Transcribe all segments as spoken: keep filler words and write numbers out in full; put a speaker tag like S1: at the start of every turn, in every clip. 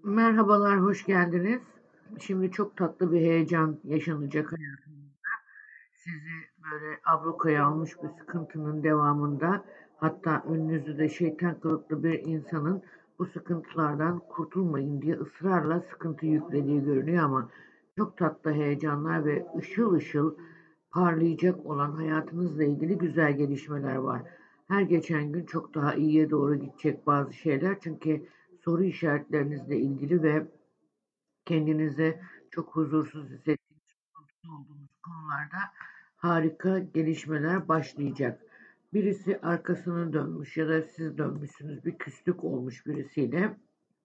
S1: Merhabalar, hoş geldiniz. Şimdi çok tatlı bir heyecan yaşanacak hayatınızda. Sizi böyle ablukaya almış bir sıkıntının devamında, hatta önünüzde de şeytan kılıklı bir insanın bu sıkıntılardan kurtulmayın diye ısrarla sıkıntı yüklediği görünüyor ama çok tatlı heyecanlar ve ışıl ışıl parlayacak olan hayatınızla ilgili güzel gelişmeler var. Her geçen gün çok daha iyiye doğru gidecek bazı şeyler çünkü soru işaretlerinizle ilgili ve kendinizi çok huzursuz hissettiğiniz, mutlu olduğunuz konularda harika gelişmeler başlayacak. Birisi arkasını dönmüş ya da siz dönmüşsünüz, bir küslük olmuş birisiyle.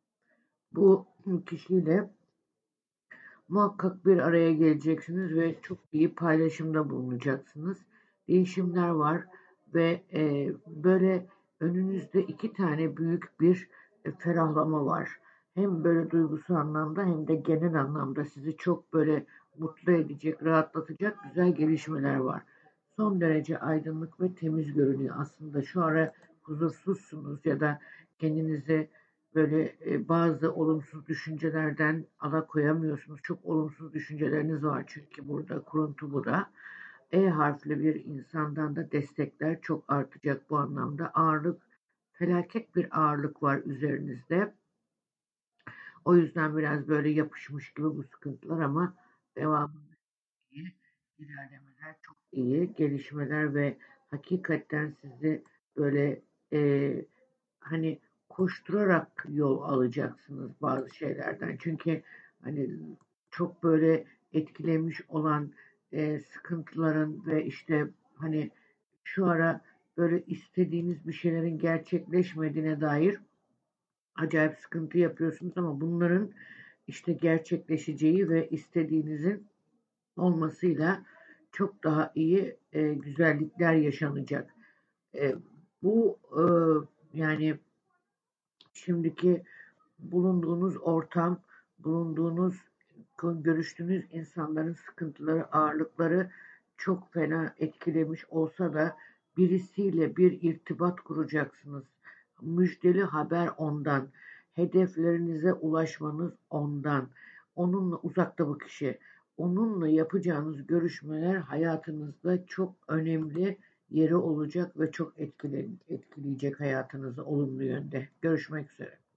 S1: Bu kişiyle muhakkak bir araya geleceksiniz ve çok iyi paylaşımda bulunacaksınız. Değişimler var ve e, böyle önünüzde iki tane büyük bir e, ferahlama var. Hem böyle duygusal anlamda hem de genel anlamda sizi çok böyle mutlu edecek, rahatlatacak güzel gelişmeler var. Son derece aydınlık ve temiz görünüyor. Aslında şu ara huzursuzsunuz ya da kendinizi böyle e, bazı olumsuz düşüncelerden alakoyamıyorsunuz. Çok olumsuz düşünceleriniz var çünkü burada kuruntu bu da. E harfli bir insandan da destekler çok artacak bu anlamda. Ağırlık, felaket bir ağırlık var üzerinizde. O yüzden biraz böyle yapışmış gibi bu sıkıntılar ama devamında iyi ilerlemeler, çok iyi gelişmeler ve hakikaten sizi böyle e, hani koşturarak yol alacaksınız bazı şeylerden. Çünkü hani çok böyle etkilemiş olan e, sıkıntıların ve işte hani şu ara böyle istediğiniz bir şeylerin gerçekleşmediğine dair acayip sıkıntı yapıyorsunuz ama bunların işte gerçekleşeceği ve istediğinizin olmasıyla çok daha iyi e, güzellikler yaşanacak. E, bu e, yani şimdiki bulunduğunuz ortam, bulunduğunuz, görüştüğünüz insanların sıkıntıları, ağırlıkları çok fena etkilemiş olsa da birisiyle bir irtibat kuracaksınız. Müjdeli haber ondan. Hedeflerinize ulaşmanız ondan. Onunla uzakta bu kişi. Onunla yapacağınız görüşmeler hayatınızda çok önemli yeri olacak ve çok etkileyecek hayatınızı olumlu yönde. Görüşmek üzere.